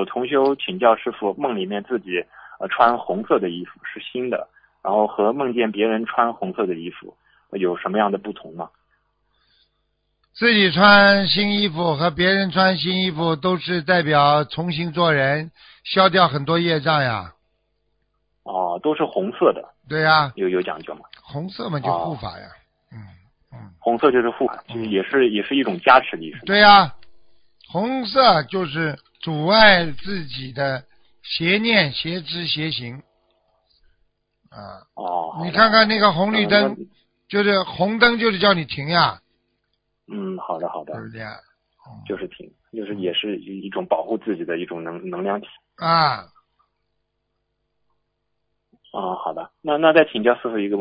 我同修请教师傅，梦里面自己穿红色的衣服是新的，然后和梦见别人穿红色的衣服有什么样的不同吗？ 自己穿新衣服和别人穿新衣服都是代表重新做人，消掉很多业障呀。 哦，都是红色的。 对呀， 有讲究吗？ 红色嘛就护法呀。 红色就是护法，就是也是一种加持力，是吗？ 对呀，红色就是阻碍自己的邪念、邪知、邪行啊。你看看那个红绿灯，就是红灯就是叫你停呀。 好的， 对不对啊？ 就是停，就是也是一种保护自己的一种能量体啊。 好的，那再请教师傅一个问题。